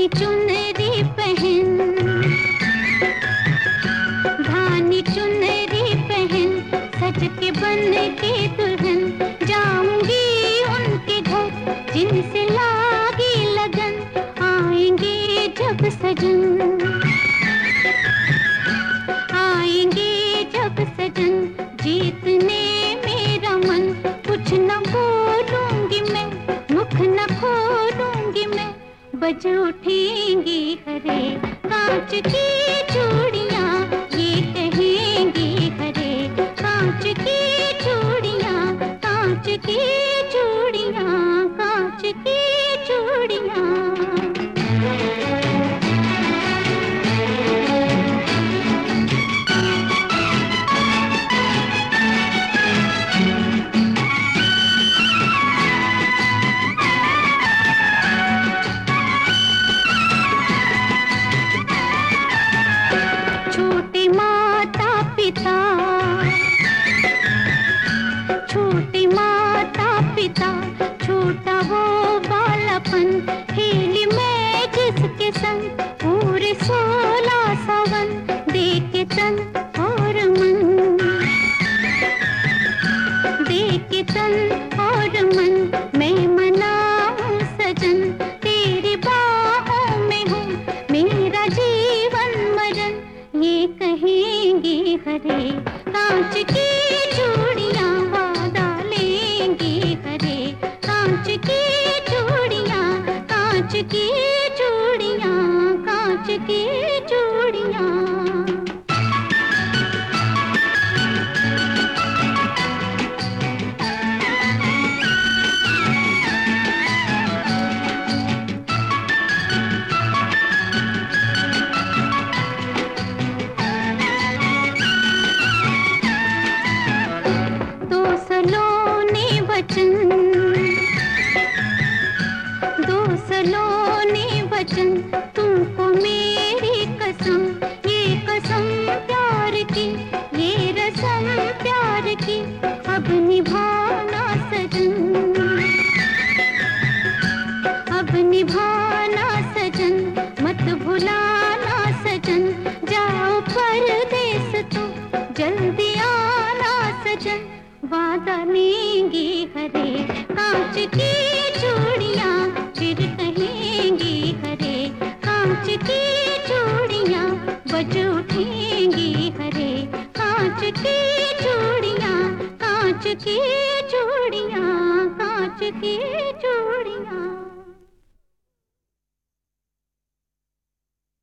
धानी चुनरी पहन, धानी चुनरी पहन, सज के बन के दुल्हन जाऊंगी उनके घर, जिनसे लागी लगन आएंगे जब सजन, आएंगे जब सजन। जीतने मेरा मन, कुछ न बोलूंगी मैं, मुख न खोलूंगी मैं, बज उठेंगी हरे कांच की चूड़ियां, ये कहेंगी हरे कांच की चूड़ियां, कांच की चूड़ियां, कांच की चूड़ियां। छोटे माता पिता, छोटे माता पिता, छोटा वो बालापन, खेली मैं जिसके संग पूरे 16 सावन, देके तन और मन, देके तन और मन, मैं मनाऊं सजन, तेरी बाहों में हूँ मेरा जीवन मरण, ये कहेंगी हरे कांच की चूड़ियां, वादा लेंगी हरे कांच की चूड़ियां, कांच की चूड़ियां, कांच की चूड़ियां। दो सलोने वचन, दो सलोने वचन, तुमको मेरी कसम, ये कसम प्यार की, ये रसम प्यार की, अब निभाना सजन, अब निभाना सजन, मत भुलाना सजन, जाओ परदेस तो जल्दी आना सजन, वादा लेंगी हरे कांच की चूड़ियां, फिर कहेंगी हरे कांच की चूड़ियां, बज उठेंगी हरे कांच की चूड़ियां, कांच की चूड़ियां, कांच की